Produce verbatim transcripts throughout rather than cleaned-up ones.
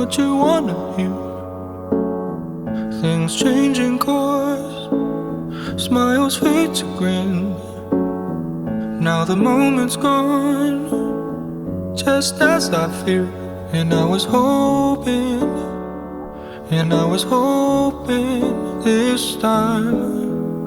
what you wanna hear. Things changing course, smiles fade to grin. Now the moment's gone, just as I feared. And I was hoping, and I was hoping this time.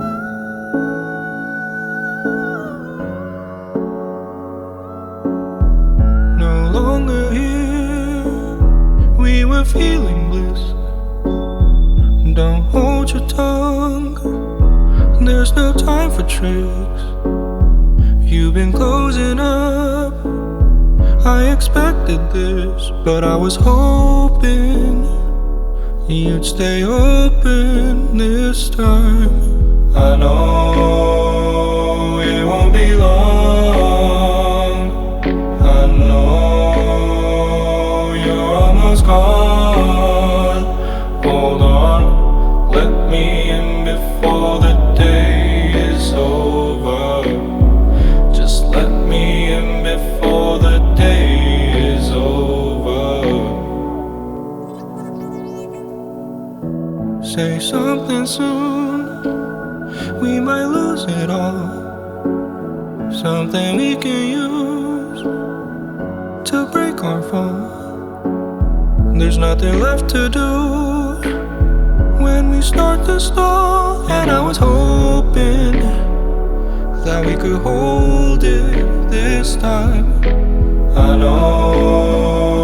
No longer here, we were feeling bliss. Don't hold your tongue, there's no time for tricks. You've been closing up, I expected this, but I was hoping you'd stay open this time. I know it won't be long, I know you're almost gone. Hold on, let me in before the day is over. Just let me in before the day is over. Say something soon, we might lose it all. Something we can use to break our fall. There's nothing left to do when we start to stall. And I was hoping that we could hold it this time. I know